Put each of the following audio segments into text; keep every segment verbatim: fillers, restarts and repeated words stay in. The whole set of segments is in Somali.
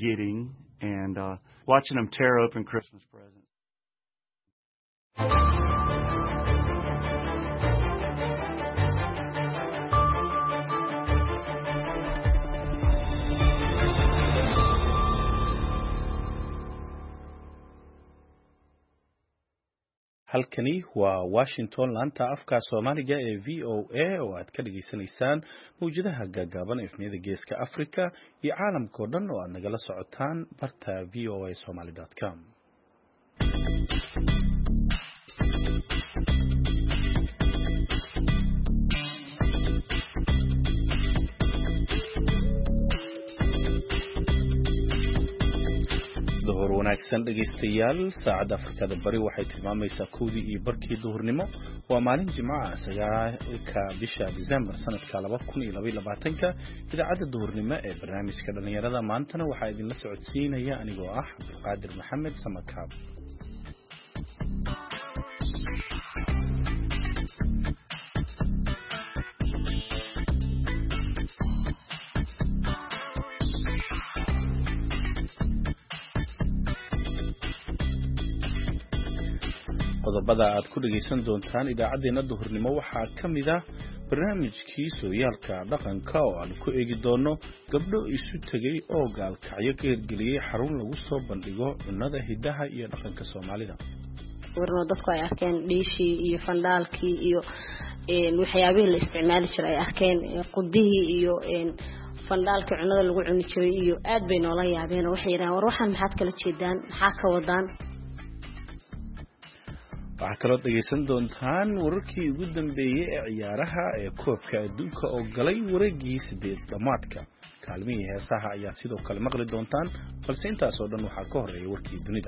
getting and uh, watching them tear open Christmas presents. halkani waa Washington laanta afka Soomaaliga ee V O A oo aad ka dhageysanaysaan mawjadaha gaagaaban ee efniyada geeska Afrika iyo caalamka oo dhan oo aad nagala socotaan barta v o a somali dot com. duhur wanaagsan dhageystayaal saacada Afrikada bari waxay tilmaamaysaa kowdii iyo barkii duhurnimo waa maalin Jimcaha sagaalka bisha December sanadka laba kun iyo laba iyo labaatan idaacada duhurnimo ee barnaamijka dhalinyarada maantana waxa idin la socodsiinaya anigoo ah Cabdiqaadir Maxamed Samakaab. qodobada aad ku dhageysan doontaan idaacadeena duhurnimo waxaa kamid ah barnaamijkii sooyaalka dhaqanka oo aan ku eegi doono gabdho isu tagay oo gaalkacyo ka hirgeliyay xarun lagu soo bandhigo cunnada hidaha iyo dhaqanka Soomaalida. warno dadku ay arkeen dhiishii iyo fandaalkii iyo een waxyaabihii la isticmaali jiray ay arkeen qudihii iyo een fandaalka cunnada lagu cuni jiray iyo aad bay noola yaabeen waxay yiraahdeen war waxaan maxaad kala jeedaan maxaa ka wadaan. waxaa kaloo dhageysan doontaan wararkii ugu dambeeyay ee ciyaaraha ee koobka adduunka oo galay wareegii sideed dhamaadka kaalmihii heesaha ayaa sidoo kale maqli doontaan balse intaas oo dhan waxaa ka horeeya warkii dunida.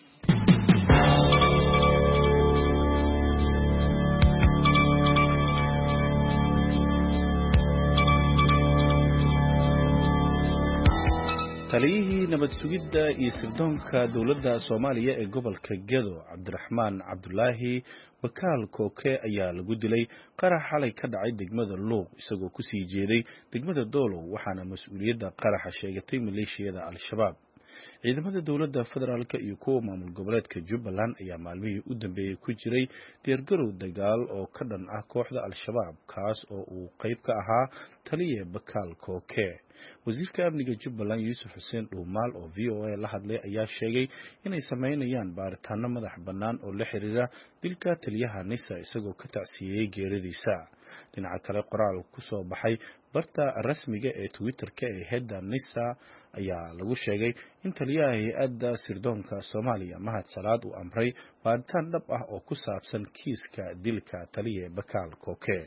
taliyihii nabad sugidda iyo sirdoonka dawladda Soomaaliya ee gobolka Gedo Cabdiraxmaan Cabdullaahi Bakaal Kooke ayaa lagu dilay qarax xalay ka dhacay degmada Luuq isagoo ku sii jeeday degmada Doolow waxaana mas'uuliyadda qaraxa sheegatay maleeshiyada Al-Shabaab. ciidamada dawladda federaalka iyo kuwa maamul goboleedka Jubbaland ayaa maalmihii u dambeeyay ku jiray diyaargarow dagaal oo ka dhan ah kooxda Al-Shabaab kaas oo uu qayb ka ahaa taliye Bakaal Kooke. wasiirka amniga Jubbaland Yuusuf Xuseen Dhuumaal oo V O A la hadlay ayaa sheegay inay sameynayaan baaritaano madax bannaan oo la xiriira dilka taliyaha Nisa isagoo ka tacsiyay geeridiisa. dhinaca kale qoraal ku soo baxay barta rasmiga ee Twitter-ka ee Headda Nisa ayaa lagu sheegay in taliyaha hay'adda sirdoonka Soomaaliya Mahad Salaad uu amray baaritaan dhab ah oo ku saabsan kiiska dilka taliye Bakaal Kooke.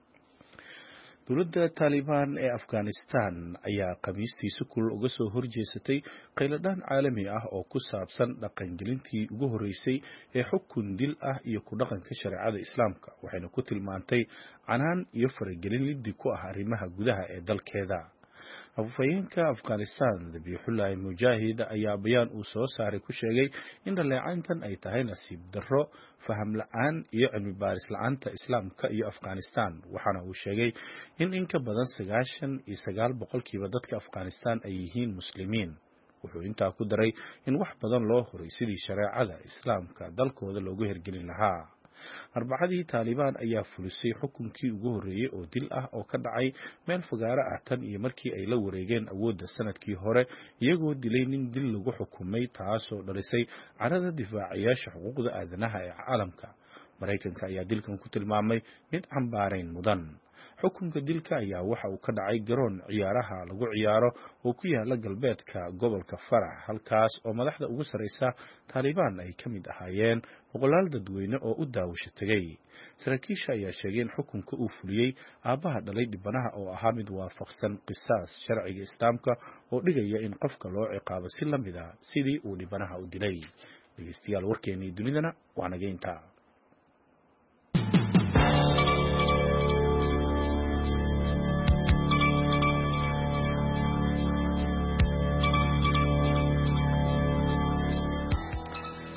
dowladda Taliban ee Afghanistan ayaa qamiistiisa kulul uga soo horjeesatay qayladaan caalami ah oo ku saabsan dhaqangelintii ugu horeysay ee xukun dil ah iyo ku dhaqanka shariicada Islaamka waxayna ku tilmaantay canaan iyo faragelin liddi ku ah arrimaha gudaha ee dalkeeda. afhayeenka Afghanistan Zabihullah Mujahid ayaa bayaan uu soo saaray ku sheegay in dhaleecayntan ay tahay nasiib darro faham la'aan iyo cilmi baaris la'aanta Islaamka iyo Afghanistan waxaana uu sheegay in in ka badan sagaashan iyo sagaal boqolkiiba dadka Afghanistan ay yihiin muslimiin. wuxuu intaa ku daray in wax badan loo horay sidii shariicada Islaamka dalkooda loogu hirgelin lahaa. arbacadii Taliban ayaa fulisay xukunkii ugu horeeyay oo dil ah oo ka dhacay meel fagaara ah tan iyo markii ay la wareegeen awoodda sanadkii hore iyagoo dilay nin dil lagu xukumay taasoo dhalisay carada difaacayaasha xuquuqda aadanaha ee caalamka. Mareykanka ayaa dilkan ku tilmaamay mid cambaarayn mudan. xukunka dilka ayaa waxa uu ka dhacay garoon ciyaaraha lagu ciyaaro oo ku yaala galbeedka gobolka Farax halkaas oo madaxda ugu sareysa Taliban ay ka mid ahaayeen boqolaal dadweyne oo u daawasho tagay. saraakiisha ayaa sheegay in xukunka uu fuliyay aabaha dhalay dhibanaha oo ahaa mid waafaqsan qisaas sharciga Islaamka oo dhigaya in qofka loo ciqaabo si la mid ah sidii uu dhibanaha u dilay. dhageystayaal warkeenii dunidana waa naga intaa.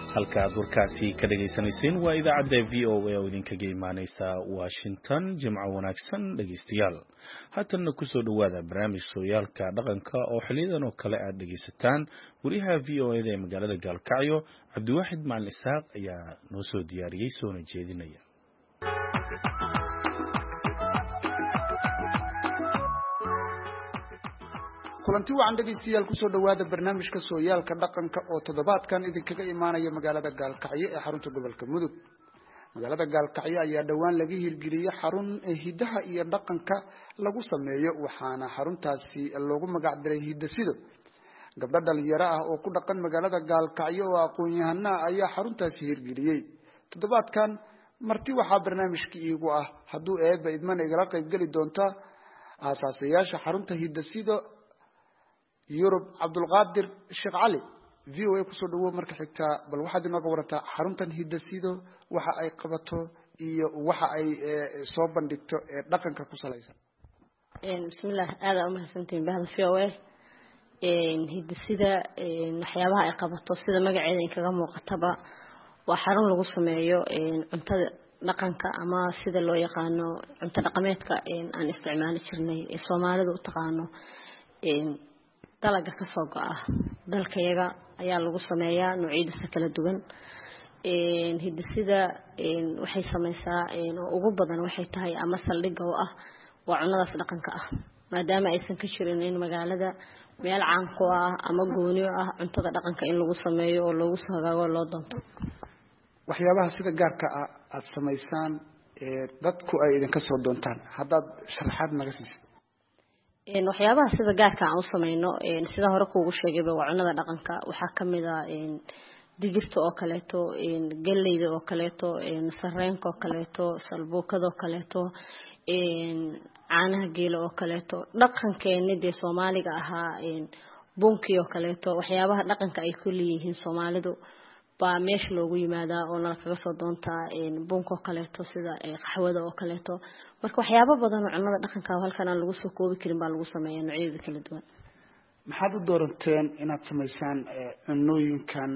halkaad warkaasi ka dhagaysanayseen waa idaacadda v o a oo idinkaga imaaneysa Washington. Jimco wanaagsan dhageystayaal. Haatanna ku soo dhawaada barnaamij sooyaalka dhaqanka oo xiliyadan oo kale aad dhageysataan. Wariyaha v o a ee magaalada Gaalkacyo Cabdiwaaxid Macalin Isaaq ayaa noo soo diyaariyay soona jeedinaya. kulanti wacan dhageystayaal ku soo dhawaada barnaamijka sooyaalka dhaqanka oo toddobaadkan idinkaga imaanaya magaalada Gaalkacyo ee xarunta gobolka Mudug. magaalada Gaalkacyo ayaa dhawaan laga hirgeliyay xarun hidaha iyo dhaqanka lagu sameeyo waxaana xaruntaasi loogu magac daray Hidasido. gabdho dhalinyaro ah oo ku dhaqan magaalada Gaalkacyo oo aqoon-yahano ayaa xaruntaasi hirgeliyay. toddobaadkan marti waxaa barnaamijka iigu ah hadduu eeba idman igala qayb gali doonta aasaasiyaasha xarunta Hidasido Yurub Cabdulqaadir Sheekh Cali. v o a ku soo dhawo marka xigta bal waxaad inooga warataa xaruntan Hidasido waxa ay qabato iyo waxa ay soo bandhigto ee dhaqanka ku salaysan. een bismillaah aada u mahadsantiin bahda v o a. een Hidasida een waxyaabaha ay qabato sida magaceeda in kaga muuqataba waa xarun lagu sameeyo een cuntada dhaqanka ama sida loo yaqaano cunto dhaqameedka een aan isticmaali jirnay ee Soomaalidu u taqaano een dalaga ka soo go'a dalkayaga ayaa lagu sameeyaa noocyadiisa kala duwan. een Hidasida een waxay sameysaa een ugu badan waxay tahay ama saldhigga oo ah waa cunnadaas dhaqanka ah maadaama aysan ka jirin in magaalada meel caan ku ah ama gooni ah cuntada dhaqanka in lagu sameeyo oo lagu soo hagaago loo doonto. waxyaabaha sida gaarka ah aad sameysaan ee dadku ay idin ka soo doontaan haddaad sharaxaad naga siisid. een waxyaabaha sida gaarka aan u sameeyno een sida hore kuugu sheegayba waa cunnada dhaqanka waxaa kamid ah een digirta oo kaleeto een galleyda oo kaleeto een sarreenka oo kaleeto salbuukada oo kaleeto een caanaha geela oo kaleeto dhaqankeennii Soomaaliga ahaa een bunki oo kaleeto waxyaabaha dhaqanka ay ku leeyihiin Soomaalidu baa meesha loogu yimaadaa oo la kaga soo doontaa een bunko kaleeto sida qaxwada oo kaleeto marka waxyaabo badan oo cunnada dhaqanka halkan aan lagu soo koobi karin baa lagu sameeyaa noocyada kala duwan. maxaad u dooranteen inaad sameysaan cunnooyinkan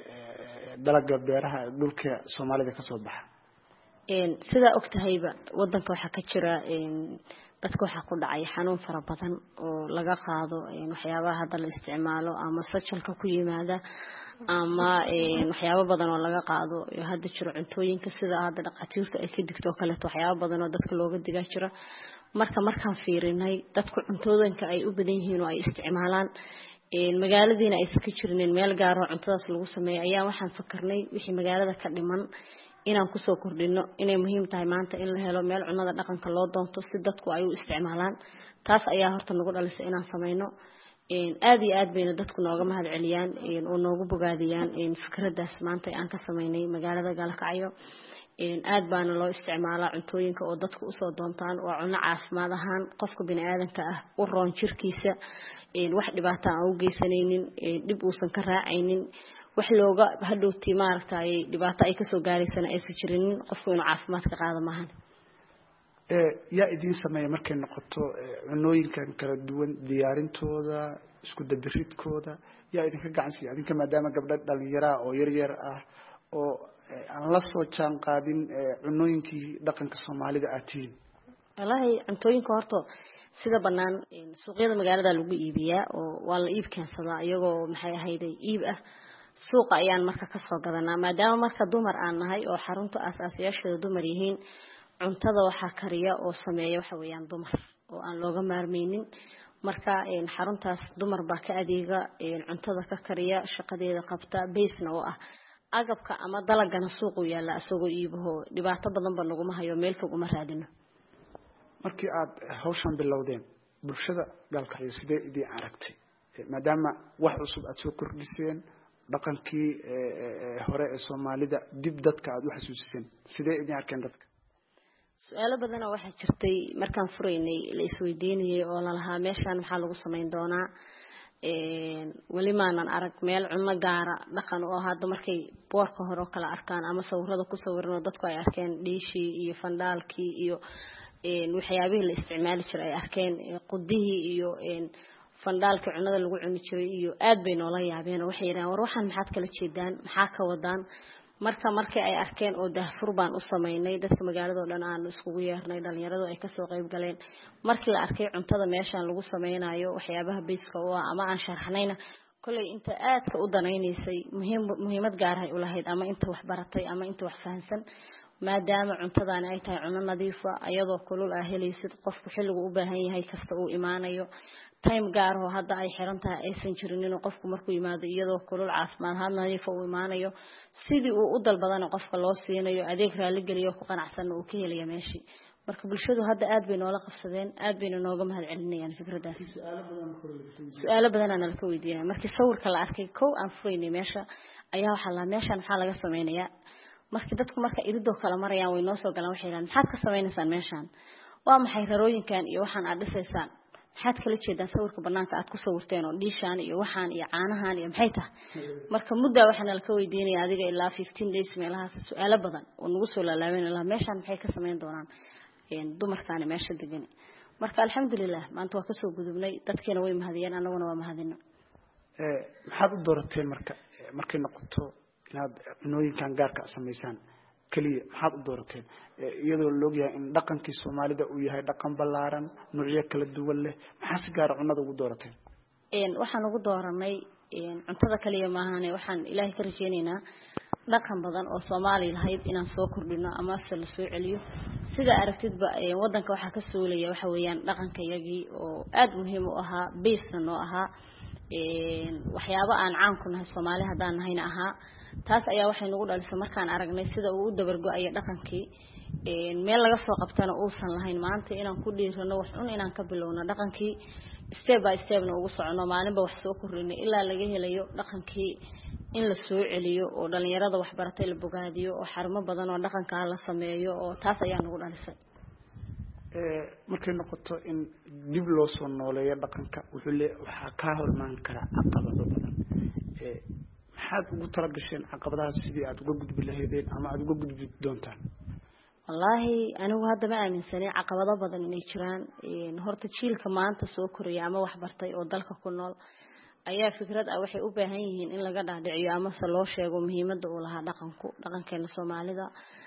dalaga beeraha dhulka Soomaalida ka soo baxa? een sida ogtahayba wadanka waxa ka jira een dadka waxa ku dhacay xanuun fara badan oo laga qaado een waxyaabaha hadda la isticmaalo ama sajalka ku yimaada ama een waxyaabo badan oo laga qaado hadda jiro cuntooyinka sida hadda dhaqatiirta ay ka digto kale waxyaabo badan oo dadka looga diga jira marka markaan fiirinay dadku cuntooyinka ay u badan yihiin oo ay isticmaalaan een magaaladiina ay ka jireen meel gaar ah cuntadaas lagu sameeyo ayaa waxaan fakarnay wixii magaalada ka dhiman inaan ku soo kordhino inay muhiim tahay maanta in la helo meel cunnada dhaqanka loo doonto si dadku ay u isticmaalaan taas ayaa horta nagu dhalisay inaan sameeyno een aad iyo aad bayna dadku nooga mahad celiyaan een oo noogu bogaadiyaan een fikradaas maanta aan ka sameeynay magaalada Gaalkacyo een aad baana loo isticmaalaa cuntooyinka oo dadku u soo doontaan waa cunno caafimaad ahaan qofka bini'aadanka ah u roon jirkiisa een wax dhibaato aan u geysanaynin ee dib uusan ka raacaynin wax looga hadhowti maaragtay dhibaato ay ka soo gaaraysan aysan jirin qofku inuu caafimaad ka qaado maahan. ee yaa idin sameeya markay noqoto cunnooyinkan kala duwan diyaarintooda isku dabiridkooda yaa idin ka gacan siiya idinka maadaama gabdho dhalinyaro oo yar yar ah oo aan la soo jaan qaadin cunnooyinkii dhaqanka Soomaalida aad tihiin? wallahi cuntooyinka horto sida banaan suuqyada magaalada lagu iibiyaa oo waa la iib keensadaa iyagoo maxay ahayday iib ah suuqa ayaan marka ka soo gadanaa maadaama marka dumar aan nahay oo xarunta aasaasiyaasheeda dumar yihiin cuntada waxa kariya oo sameeya waxa weeyaan dumar oo aan looga maarmeynin marka een xaruntaas dumar baa ka adeega een cuntada ka kariya shaqadeeda qabta beesna oo ah agabka ama dalagana suuq u yaala asagoo iibaho dhibaato badan ba nagu hayo meel fog uma raadino. markii aad hawshan bilowdeen bulshada Gaalkacyo sidee idin aragtay maadaama wax cusub aad soo kordhiseen dhaqankii hore ee Soomaalida dib dadka aad u xasuusiseen sidee idin arkeen dadka? su'aalo badan oo waxa jirtay markaan fureynay la isweydiinayay oo la lahaa meeshan waxa lagu sameyn doonaa een wali maanan arag meel cunno gaara dhaqan oo hadda markay boorka hore kala arkaan ama sawirada ku sawirno dadku ay arkeen dhiishii iyo fandaalkii iyo een waxyaabihii la isticmaali jiray ay arkeen qudihii iyo een fandaalka cunada lagu cuni jiray iyo aad bay noola yaabeen waxay yiraahdeen war waxaan maxaad kala jeedaan maxaa ka wadaan marka markii ay arkeen oo daahfur baan u sameynay dadka magaalada oo dhan aan iskugu yeernay dhalinyaradu ay ka soo qayb galeen markii la arkay cuntada meeshan lagu sameynayo waxyaabaha basic oo ama aan sharxnayna kulay inta aadka u danaynaysay muhiim muhiimad gaar ah u lahayd ama inta wax baratay ama inta wax fahansan maadaama cuntadaani ay tahay cunno nadiif ah ayadoo kulul ah helaysid qofku xilligu u baahan yahay kasta uu imaanayo time gaar ah hadda ay xiran tahay aysan jirin inuu qofku markuu yimaado iyadoo kulul caafimaad ahaan nadiif uu imaanayo sidii uu u dalbadana qofka loo siinayo adeeg raali geliyo ku qanacsan uu ka helayo meeshii marka bulshadu hadda aad bay noola qabsadeen aad bayna nooga mahad celinayaan fikradaas su'aalo badan aan la weydiiyay markii sawirka la arkay kow aan furaynay meesha ayaa waxa la meeshan waxa laga sameynayaa markii dadku marka irido kala marayaan way noo soo galaan waxay yiraahdeen maxaad ka sameynaysan meeshan waa maxay rarooyinkan iyo waxaan aad dhisaysaan maxaad kala jeedaan sawirka banaanka aad ku sawirteen oo dhiishaan iyo waxaan iyo caanahan iyo maxay tahay marka muddo waxaan la ka weydiinay adiga ilaa fifteen days meelahaas su'aalo badan oo nagu soo laalaabeen ilaa meeshan maxay ka sameyn doonaan een dumarkaan meesha degan marka alxamdulillah maanta waa ka soo gudubnay dadkeena way mahadiyeen anaguna waa mahadina ee maxaad u doorateen marka markay noqoto inaad cunooyinkan gaarka ah sameysaan kaliya maxaad u doorateen iyadoo loo yahay in dhaqankii Soomaalida uu yahay dhaqan ballaaran nuucyo kala duwan leh maxaa si gaar ah cunada ugu doorateen een waxaan ugu dooranay een cuntada kaliya ma ahan waxaan Ilaahay ka rajeynaynaa dhaqan badan oo Soomaali lahayd inaan soo kordhino ama soo soo celiyo sida aragtidba wadanka waxa ka suulaya waxa weeyaan dhaqanka yagii oo aad muhiim u ahaa base noo ahaa een waxyaabo aan caan ku nahay Soomaali hadaan nahayna ahaa taas ayaa waxay nagu dhalisay markaan aragnay sida uu u dabargo ay dhaqankii een meel laga soo qabtana uusan lahayn maanta inaan ku dhiirano wax un inaan ka bilowno dhaqankii step by step na ugu socono maalinba wax soo kordhino ilaa laga helayo dhaqankii in la soo celiyo oo dhalinyarada wax baratay la bogaadiyo oo xarumo badan oo dhaqanka la sameeyo oo taas ayaa nagu dhalisay ee markay noqoto in dib loo soo nooleeyo dhaqanka wuxuu leeyahay waxa ka hormaan kara caqabado badan ee maxaad ugu talagasheen caqabadaha sidii aad uga gudbi lahaydeen ama aad uga gudbi doontaan wallahi anigu hadda ma aaminsanay caqabado badan inay jiraan ee horta jiilka maanta soo koraya ama wax bartay oo dalka ku nool ayaa fikrad ah waxay u baahan yihiin in laga dhaadhiciyo ama se loo sheego muhiimadda uu lahaa dhaqanku dhaqankeena Soomaalida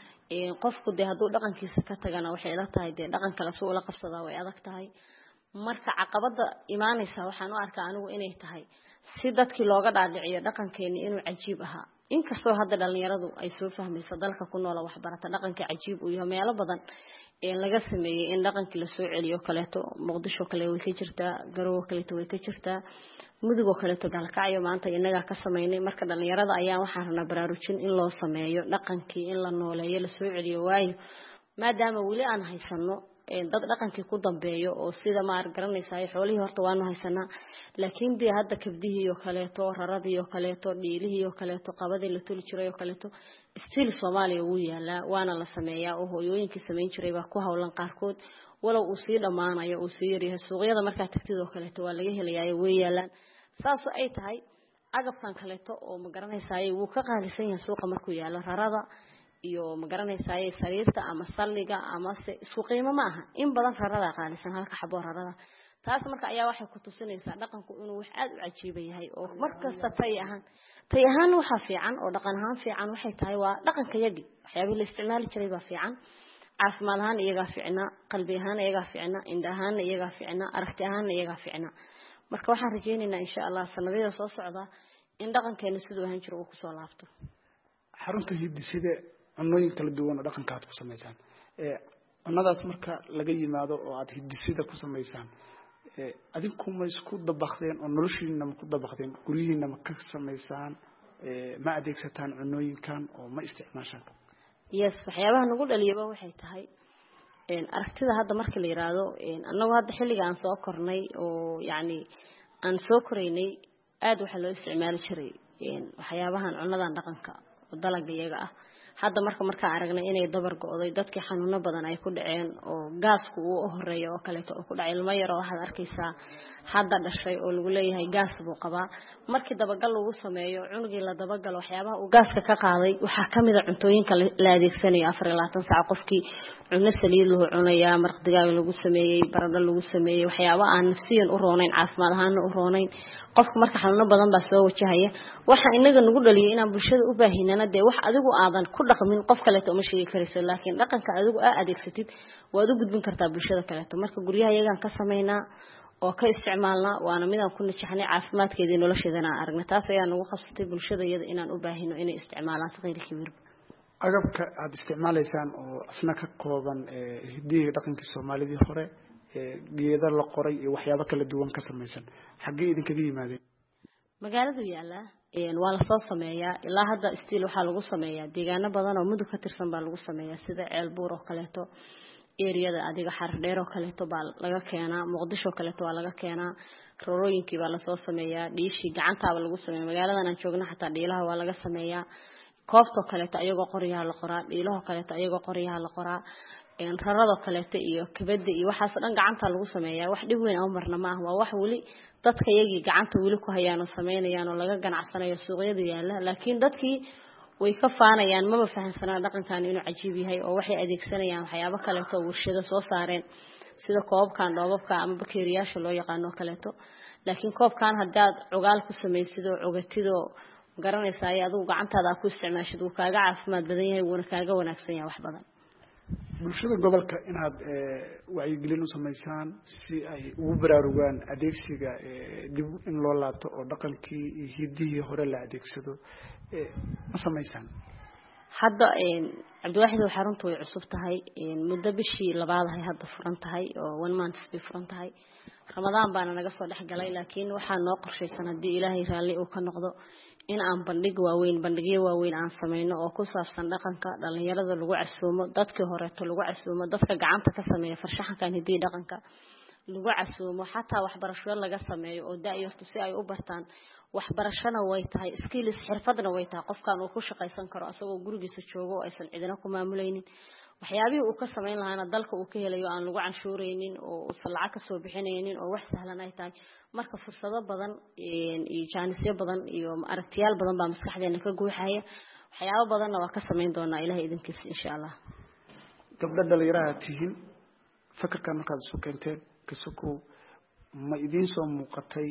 ee qofku de haduu dhaqankiisa ka tagana waxay ila tahay de dhaqan kala soo la qabsadaa way adag tahay marka caqabada iimaanaysa waxaan u arkaa anigu inay tahay si dadkii looga dhaadhiciyo dhaqankeena inuu cajiib ahaa inkastoo hadda dhalinyaradu ay soo fahmayso dalka ku nool wax barata dhaqanka cajiib uu yahay meelo badan ee laga sameeyay in dhaqankii la soo celiyo kaleeto Muqdisho kale way ka jirtaa Garowe kaleeto way ka jirtaa mudugo kaleeto galkacyo maanta inaga ka sameeynay marka dhalinyarada ayaa waxaan rabnaa baraarujin in loo sameeyo dhaqankii in la nooleeyo la soo celiyo waayo maadaama wali aan haysano dad dhaqankii ku dambeeyo oo sida maar garanaysaa xoolihii horta waanu haysanaa laakiin dii hadda kabdihii iyo kaleeto raradii iyo kaleeto dhiilihii iyo kaleeto qabadii la tuli jiray iyo kaleeto still Soomaaliya uu yaala waana la sameeyaa oo hooyooyinkii sameyn jiray baa ku hawlan qaarkood walow uu sii dhamaanayo uu sii yariyahay suuqyada marka tagtida oo kaleeto waa laga helayaa way yaalaan saas ay tahay agabkan kaleeto oo ma garanaysaa uu ka qaalisan yahay suuqa markuu yaalo rarada iyo ma garanaysaa sariirta ama salliga ama isku qiimo ma aha in badan rarada qaalisan halka xabo rarada taas marka ayaa waxay ku tusinaysaa dhaqanku inuu wax aad u cajiib yahay oo markasta tay ahaan tay ahaan waxa fiican oo dhaqan ahaan fiican waxay tahay waa dhaqanka yagi waxyaabo la isticmaali jiray baa fiican caafimaad ahaan iyaga fiicna qalbi ahaan iyaga fiicna indha ahaan iyaga fiicna aragti ahaan iyaga fiicna marka waxaan rajeynaynaa insha Allah sanadada soo socda in dhaqankeena sidoo ahaan jiro uu ku soo laabto xarunta hidisida cunooyin kala duwan oo dhaqanka aad ku sameeysan ee cunadaas marka laga yimaado oo aad hidisida ku sameeysan ee adinku ma isku dabaqdeen oo noloshiina ma ku dabaqdeen guriyiina ma ka sameeysan ee ma adeegsataan cunooyinkan oo ma isticmaashaan yes waxyaabaha nagu dhaliyaba waxay tahay een aragtida hadda marka la yiraahdo een annagu hadda xilliga aan soo kornay oo yaani aan soo koreynay aad waxa loo isticmaali jiray een waxyaabahan cunadan dhaqanka oo dalagga iyaga ah hadda marka marka aragnay inay dabar go'day dadkii xanuuno badan ay ku dhaceen oo gaasku uu horeeyo oo kale oo ku dhacay ilmo yar oo waxaad arkaysaa hadda dhashay oo lagu leeyahay gaas buu qabaa markii dabagal lagu sameeyo cunugii la dabagal waxyaabaha uu gaaska ka qaaday waxa kamid ah cuntooyinka la adeegsanayo afar iyo labaatan saac qofkii cunno saliid loo cunaya maraq digaag lagu sameeyay baradho lagu sameeyay waxyaabo aan nafsiyan u roonayn caafimaad ahaan u roonayn qofka marka xanuuno badan baa soo wajahaya waxa inaga nagu dhaliyay inaan bulshada u baahinana de wax adigu aadan ku dhaqmin qof kale oo ma sheegi karaysa laakiin dhaqanka adigu aad adeegsatid waad u gudbin kartaa bulshada kale marka guryaha iyagan ka sameynaa oo ka isticmaalna waana mid aan ku najaxnay caafimaadkeedii nolosheedana aragna taas ayaa nagu khasabtay bulshada iyada inaan u baahino inay isticmaalaan saqayri kibir agabka aad isticmaalaysaan oo asna ka kooban hidiga dhaqanka Soomaalida hore geeda la qoray iyo waxyaabo kala duwan ka samaysan xagee idinkaga yimaadeen magaaladu yaala een waa la soo sameeyaa ilaa hadda stiil waxa lagu sameeyaa deegaano badan oo mudug ka tirsan baa lagu sameeyaa sida Ceelbuur oo kaleeto area adiga xar dheer oo kaleeto baa laga keenaa Muqdisho kaleeto waa laga keenaa rorooyinkii baa la soo sameeyaa dhiishi gacantaaba lagu sameeyaa magaaladan aan joogno xataa dhiilaha waa laga sameeyaa koobto kaleeto ayagoo qoryaha la qoraa dhiilaha kaleeto ayagoo qoryaha la qoraa een rarado kaleeto iyo kabada iyo waxaas dhan gacanta lagu sameeyaa wax dhib weyn oo marna ma aha waa wax wali dadka iyagii gacanta wali ku hayaan oo sameynayaan oo laga ganacsanayo suuqyada yaala laakiin dadkii way ka faanayaan ma fahansanaa dhaqankan inuu cajiib yahay oo waxay adeegsanayaan waxyaabo kale oo warshado soo saareen sida koobkan dhoobabka ama bakeeriyaasha loo yaqaan oo kale laakiin koobkan hadaad cugaal ku sameeysido cugatido garanaysaa ay adigu gacantaada ku isticmaashid uu kaaga caafimaad badan yahay wuuna kaaga wanaagsan yahay wax badan bulshada gobolka inaad wacyi gelin u sameeyaan si ay ugu baraarugaan adeegsiga dib in loo laabto oo dhaqankii hidii hore la adeegsado ma sameeysan hadda een Cabdiwaxid waxa runtu way cusub tahay een muddo bishii labaad ay hadda furan tahay oo one month bay furan tahay Ramadaan baana naga soo dhex galay laakiin waxa noo qorshaysan hadii Ilaahay raali uu ka noqdo in aan bandhig waaweyn bandhigyo waaweyn aan sameeyno oo ku saabsan dhaqanka dhalinyarada lagu casuumo dadka horeeto lagu casuumo dadka gacanta ka sameeya farshaxankan hidii dhaqanka lagu casuumo xataa waxbarasho laga sameeyo oo daayirtu si ay u bartaan waxbarashana way tahay skills xirfadna way tahay qofkan uu ku shaqaysan karo asagoo gurigiisa joogo oo aysan cidina ku maamulaynin waxyaabihii uu ka sameyn lahaana dalka uu ka helayo aan lagu canshuureynin oo lacag ka soo bixinaynin oo wax sahlan ay tahay marka fursado badan iyo jaanisyo badan iyo aragtiyaal badan baa maskaxdeena ka guuxaya waxyaabo badanna waa ka sameyn doonaa Ilaahay idinkiisa insha Allah gabdha dhalinyarada tihiin fikirkan markaad soo keenteen kasuku ma idin soo muuqatay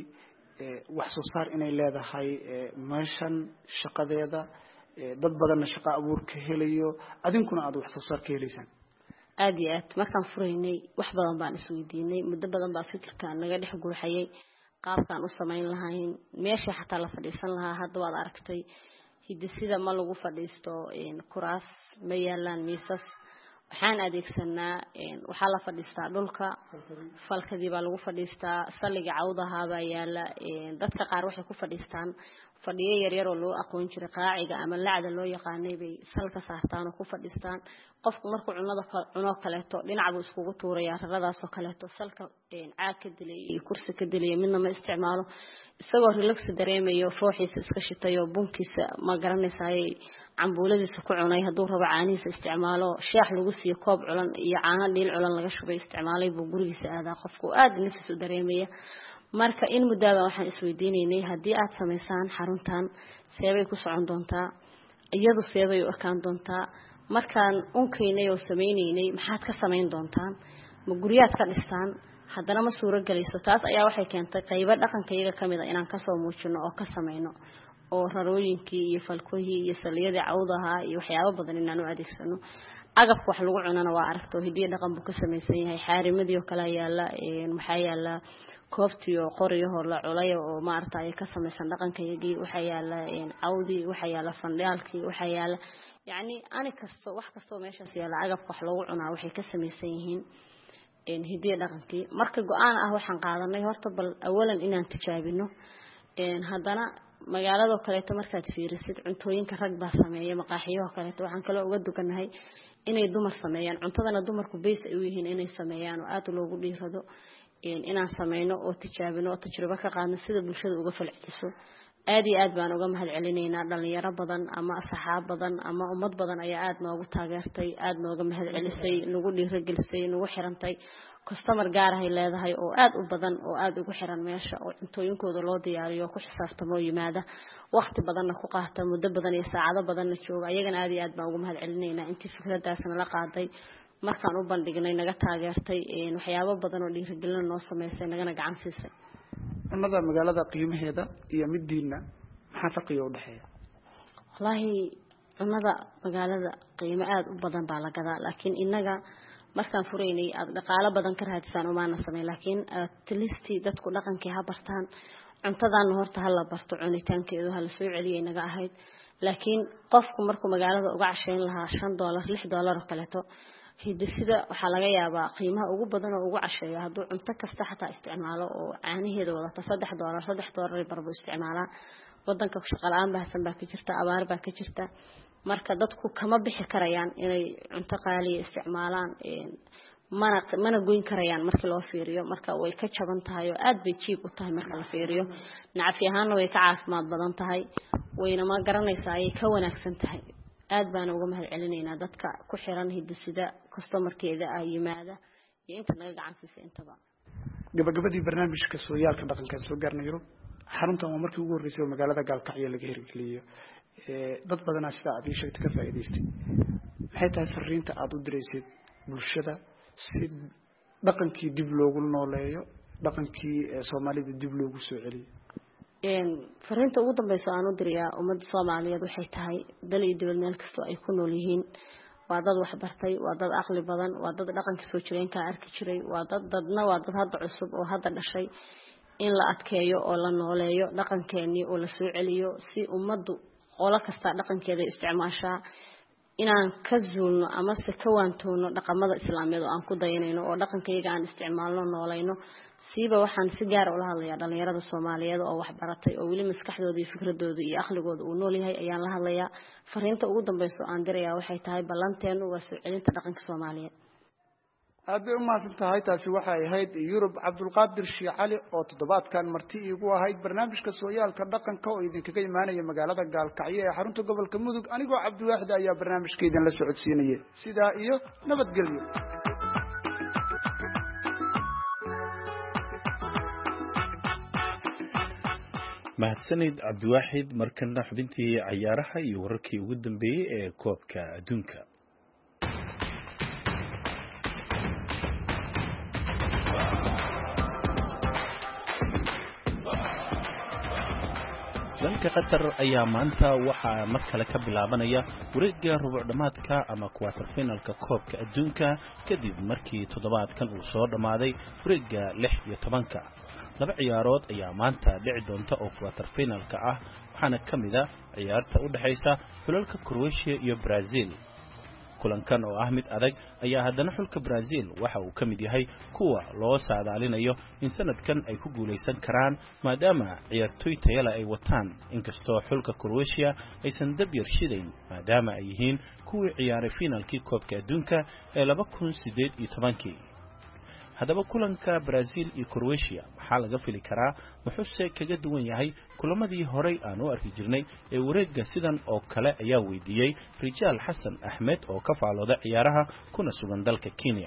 wax soo saar inay leedahay meeshan shaqadeeda dad badan shaqo abuur ka helayo adinkuna aad wax soo saar ka helaysaan aad iyo aad markaan furaynay wax badan baan isweydiinay muddo badan baa fikirkan naga dhex guuxayay qaabkan u sameyn lahayn meesha xataa la fadhiisan lahaa hadda waad aragtay hidisida ma lagu fadhiisto in kuraas ma yaalaan miisas waxaan adeegsanaa in waxa la fadhiistaa dhulka falkadii baa lagu fadhiistaa saliga cawdaha baa yaala dadka qaar waxay ku fadhiistaan fadhiyo yar yar oo loo aqoon jiray qaaciga ama lacda loo yaqaanay bay salka saartaan oo ku fadhiistaan qofku markuu cunada cuno kaleeto dhinac buu iskugu tuuraya raradaas oo kaleeto salka een caag ka dilay iyo kursi ka dilay midna ma isticmaalo isagoo relax dareemayo fooxiisa iska shitayo bunkiisa ma garanaysaay cambuuladiisa ku cunay haduu rabo caanihiisa isticmaalo sheex lagu siiyo koob culan iyo caano dhiil culan laga shubay isticmaalay buu gurigiisa aadaa qofku aad nafis u dareemaya marka in mudaaba waxaan isweydiinaynay hadii aad sameysaan xaruntan seebay ku socon doontaa iyadu seebay u ekaan doontaa markaan unkaynay oo sameeynay maxaad ka sameyn doontaan ma guriyaad ka dhistaan haddana ma suuro galayso taas ayaa waxay keentay qaybo dhaqankayga kamid ah inaan ka soo muujino oo ka sameeyno oo rarooyinkii iyo falkooyii iyo saliyada cawdaha iyo waxyaabo badan inaan u adeegsano agabka wax lagu cunana waa aragto hidii dhaqan buu ka sameeysan yahay xaarimadii oo kala yaala een waxa yaala koobtiyo qoriyo la culay oo maartay ka sameeysan dhaqankayagii waxa yaala een cawdi waxa yaala fandhaalkii waxa yaala yaani ani kasto wax kasto meeshaas yaala agabka wax lagu cunaa waxay ka sameeysan yihiin een hidii dhaqankii marka go'aan ah waxaan qaadanay horta bal awalan inaan tijaabino een haddana magaalada kaleeto markaad fiirisid cuntooyinka rag baa sameeya maqaaxiyo kaleeto waxaan kale uga duganahay inay dumar sameeyaan cuntadana dumarku bees ay u yihiin inay sameeyaan oo aad loogu dhiirado in inaan sameeyno oo tijaabino oo tajribo ka qaadno sida bulshada uga falceliso aad iyo aad baan uga mahad celinaynaa dhalinyaro badan ama asxaab badan ama ummad badan ayaa aad noogu taageertay aad nooga mahad celisay nagu dhiirigelisay nagu xirantay customer gaar ah ay leedahay oo aad u badan oo aad ugu xiran meesha oo cuntooyinkooda loo diyaariyo ku xisaabtamo yimaada waqti badanna ku qaata muddo badan iyo saacado badanna jooga ayagana aad iyo aad baan uga mahad celinaynaa intii fikradaasna la qaaday markaan u bandhignay naga taageertay waxyaabo badan oo dhiirigelin noo sameysay nagana gacan siisay cunnada magaalada qiimaheeda iyo midiina maxaa farqiga u dhaxeeya wallahi cunnada magaalada qiimo aad u badan baa la gadaa laakiin inaga markaan fureynay aad dhaqaale badan ka raadisaan umaana sameyn laakiin tilisti dadku dhaqankii ha bartaan cuntadan horta ha la barto cunitaankeedu ha la soo celiyo inaga ahayd laakiin qofku markuu magaalada uga cashayn lahaa shan dollar lix dollar oo kaleeto hidisida waxaa laga yaabaa qiimaha ugu badan oo ugu casheeyo hadduu cunto kasta xataa isticmaalo oo caanaheeda wadata saddex dollar saddex dollar barbu isticmaalaa wadanka shaqo la-aan baahsan baa ka jirta abaar baa ka jirta marka dadku kama bixi karayaan inay cunto qaaliya isticmaalaan mana mana goyn karayaan marka loo fiiriyo marka way ka jaban tahay oo aad bay cheap u tahay marka la fiiriyo nacfi ahaanna way ka caafimaad badan tahay wayna ma garanaysaa ay ka wanaagsan tahay aad baan uga mahad celinaynaa dadka ku xiran hidisida customerkeeda ay yimaada iyo inta naga gacan siisay intaba gabagabadii barnaamijka sooyaalka dhaqanka soo gaarnay Yurub xaruntan waa markii ugu horeysay magaalada Gaalkacyo laga hirgeliyay dad badan sida aad sheegtay ka faa'iideystay maxay tahay fariinta aad u direysay bulshada si dhaqankii dib loogu nooleeyo dhaqankii Soomaalida dib loogu soo celiyo een fariinta ugu dambaysa aan u dirayaa ummadda Soomaaliyeed waxay tahay dal iyo dibad meel kasta ay ku nool yihiin waa dad wax bartay waa dad aqli badan waa dad dhaqanka soo jireen ka arki jiray waa dad dadna waa dad hadda cusub oo hadda dhashay in la adkeeyo oo la nooleeyo dhaqankeeni oo la soo celiyo si ummaddu qola kasta dhaqankeeda isticmaashaa inaan ka zuulno ama se ka waantoono dhaqamada islaamiyada oo aan ku dayanayno oo dhaqankayga aan isticmaalno noolayno siiba waxaan si gaar ah ula hadlayaa dhalinyarada Soomaaliyeed oo wax baratay oo wali maskaxdooda iyo fikradooda iyo aqligooda uu nool yahay ayaan la hadlayaa fariinta ugu dambaysa aan dirayaa waxay tahay ballanteenu waa soo celinta dhaqanka Soomaaliyeed aad u maasan tahay taasi waxay ahayd Yurub Cabdulqaadir Shiicali oo toddobaadkan marti iigu ahayd barnaamijka sooyaalka dhaqanka oo idinkaga imaanaya magaalada Gaalkacyo ee xarunta gobolka Mudug anigoo Cabdiwaaxid ayaa barnaamijka idin la socodsiinayay sidaa iyo nabadgelyo mahadsanid Cabdiwaaxid markana xubintii ciyaaraha iyo wararkii ugu dambeeyay ee koobka adduunka dalka Qatar ayaa maanta waxa mar kale ka bilaabanaya wareegga rubuc dhamaadka ama quarter finalka koobka adduunka kadib markii toddobaadkan uu soo dhamaaday wareegga lix iyo tobanka laba ciyaarood ayaa maanta dhici doonta oo quarter finalka ah waxaana kamid ah ciyaarta u dhaxaysa xulalka Croatia iyo Brazil kulankan oo ah mid adag ayaa haddana xulka Brazil waxa uu kamid yahay kuwa loo saadaalinayo in sanadkan ay ku guuleysan karaan maadaama ciyaartoy tayala ay wataan inkastoo xulka Croatia aysan dab yar shidayn maadaama ay yihiin kuwii ciyaaray finalkii koobka adduunka ee laba kun sideed iyo toban haddaba kulanka Brazil iyo Croatia waxaa laga fili karaa wuxuu kaga duwan yahay kulamadii horey aan u arki jirnay ee wareegga sidan oo kale ayaa weydiiyay Rijaal Xasan Ahmed oo ka faalooda ciyaaraha kuna sugan dalka Kenya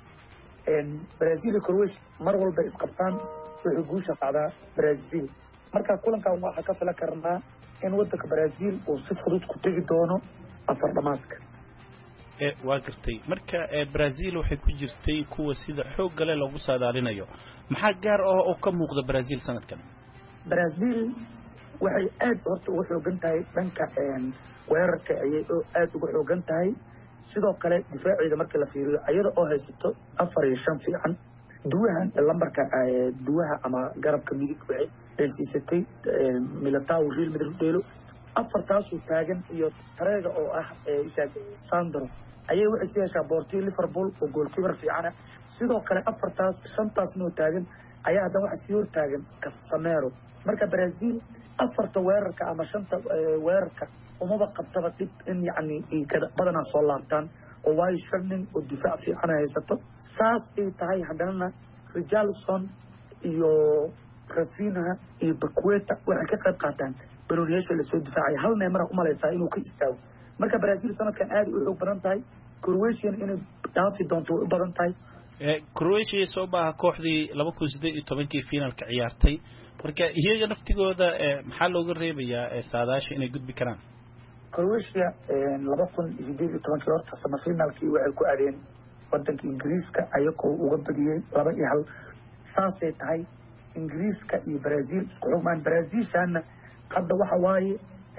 een Brazil iyo Croatia mar walba isqabtaan wuxuu guusha qaadaa Brazil marka kulanka waxa ka fila karnaa in wadanka Brazil uu si fudud ku tagi doono afar dhamaadka ee waa gartay marka Brazil waxay ku jirtay kuwa sida xoog gale lagu saadaalinayo maxaa gaar ah oo ka muuqda Brazil sanadkan Brazil waxay aad horta ugu xoogan tahay dhanka een weerarka ayay aad ugu xoogan tahay sidoo kale difaaciga marka la fiiriyo ayada oo haysto afar iyo shan fiican duwaha lambarka duwaha ama garabka midig waxay dhalisatay Militao Real Madrid afartaas uu taagan iyo tareega oo ah Isaac Sandro ayay waxay siyaasha boortii Liverpool oo goalkeeper fiican sidoo kale afartaas shantaas noo taagan ayaa hadda waxa sii hor taagan Casemiro marka Brazil afarta weerarka ama shanta weerarka uma qabtaba dib in yaani ay kada badana soo laabtaan oo way sharnin oo difaac fiican haysato saas ay tahay hadana Richarlison iyo Rafinha iyo Paqueta waxay ka qayb qaataan banooniyaasha la soo difaacay hal neemar u malaysaa inuu ka istaago marka Brazil sanadkan aad u xoog badan tahay Croatia inay dhaafi doonto u badan tahay ee Croatia soo baaha kooxdii laba kun siddeed iyo toban finalka ciyaartay marka iyaga naftigooda maxaa looga reebayaa ee saadaasha inay gudbi karaan Croatia laba kun siddeed iyo toban horta semifinalkii waxay ku aadeen wadanka Ingiriiska ayagoo uga badiyay laba iyo hal saasay tahay Ingiriiska iyo Brazil isku xumaan Brazil sana hadda waxa waaye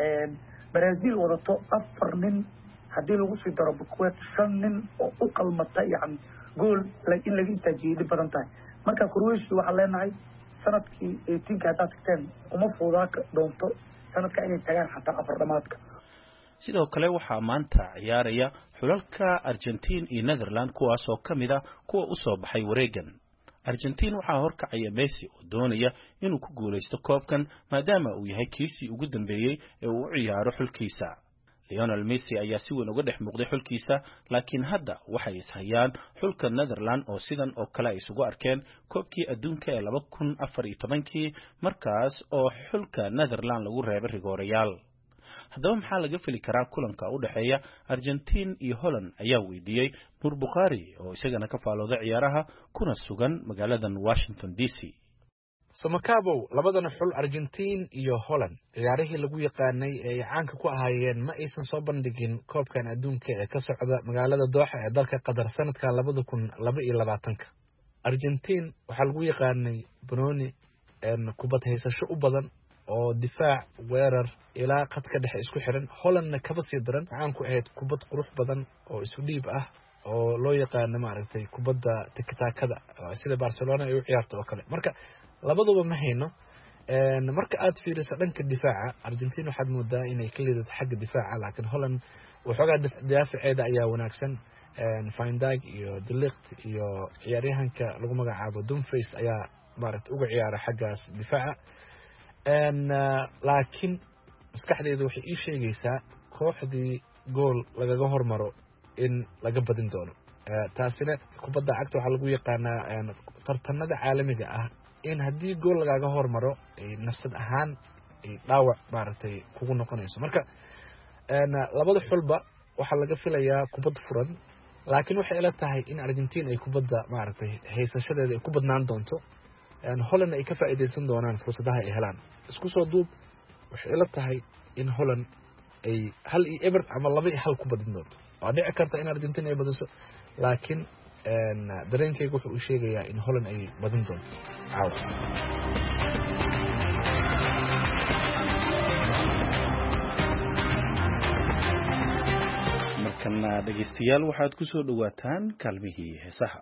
Brazil wadato afar nin hadii lagu sii daro Paqueta shan nin oo u qalmata yani gool in laga istaajiyay badan tahay marka Croatia waxa leenahay sanadkii eighteen ka dadkeen uma fuudaa doonto sanadka inay tagaan xataa afar dhamaadka sidoo kale waxaa maanta ciyaaraya xulalka Argentina iyo Netherlands kuwaas oo kamid ah kuwa u soo baxay wareegan Argentina waxaa horkacaya Messi oo doonaya inuu ku guuleysto koobkan maadaama uu yahay kiisii ugu dambeeyay ee uu u ciyaaro xulkiisa Lionel Messi ayaa si weyn uga dhex muuqday xulkiisa laakiin hadda waxay ishayaan xulka Netherlands oo sidan oo kale ay isugu arkeen koobkii adduunka ee laba kun afar iyo toban markaas oo xulka Netherlands lagu reebay rigoorayaal haddaba maxaa laga fili karaa kulanka u dhaxeeya Argentina iyo Holland ayaa weydiiyay Nur Bukhari oo isagana ka faalooda ciyaaraha kuna sugan magaalada Washington D C Samakaabo labadana xul Argentina iyo Holland ciyaarihii lagu yaqaanay ee caanka ku ahaayeen ma aysan soo bandhigin koobkan adduunka ee ka socda magaalada Doha ee dalka Qatar sanadka laba kun laba iyo labaatan Argentina waxa lagu yaqaanay Bruni een kubad haysasho u badan oo difaac weerar ilaa qadka dhexe isku xiran Hollandna kaba sii daran waxaan ku ahayd kubad qurux badan oo isu dhiib ah oo loo yaqaan maaragtay kubadda tiktaakada sida Barcelona ay u ciyaarto oo kale marka labaduba ma hayno een marka aad fiiriso dhanka difaaca Argentina waxaad moodaa inay ka liidato xagga difaaca laakiin Holland waxoogaa difaaceeda ayaa wanaagsan een Van Dijk iyo De Ligt iyo ciyaaryahanka lagu magacaabo Dumfries ayaa maaragtay uga ciyaara xaggaas difaaca een laakiin maskaxdeedu waxay ii sheegaysaa kooxdii gool lagaga hormaro in laga badin doono taasina kubadda cagta waxa lagu yaqaanaa tartanada caalamiga ah in haddii gool lagaga hormaro ay nafsad ahaan ay dhaawac maaragtay kugu noqonayso marka een labada xulba waxa laga filayaa kubad furan laakiin waxay ila tahay in Argentina ay kubadda maaragtay haysashadeeda ay ku badnaan doonto een Holland ay ka faa'iideysan doonaan fursadaha ay helaan isku soo duub waxay ila tahay in Holland ay hal iyo eber ama laba iyo hal ku badin doonto waa dhici karta in Argentina ay badiso laakiin een dareenkaygu wuxuu u sheegayaa in Holland ay badin doonto caawa markana dhageystayaal waxaad ku soo dhawaataan kaalmihii heesaha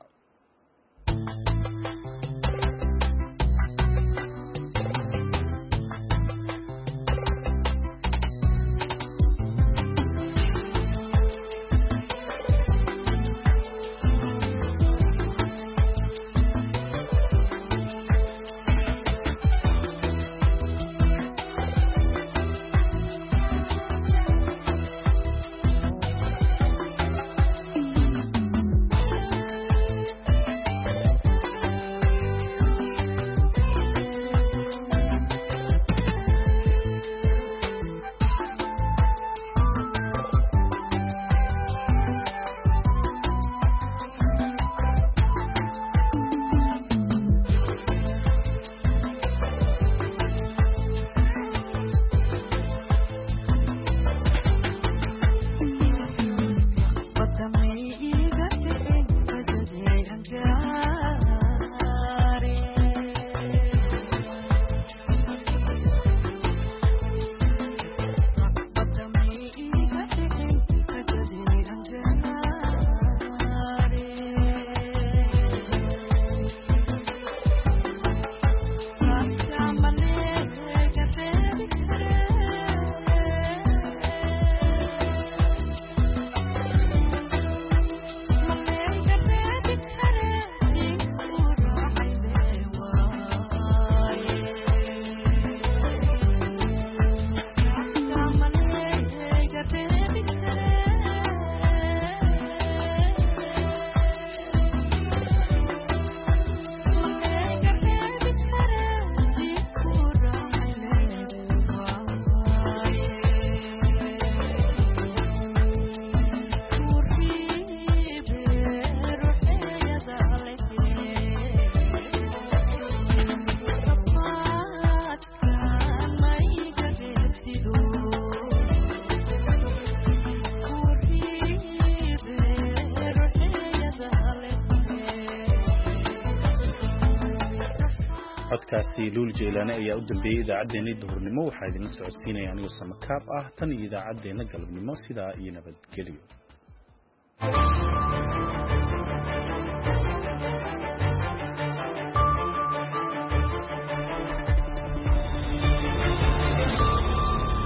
codkaasi luul jeelaane ayaa u dambeeyay idaacaddeenna duhurnimo waxaa idin socodsiinaya anigoo samakaab ah tan iyo idaacaddeenna galabnimo sidaa iyo nabadgelyo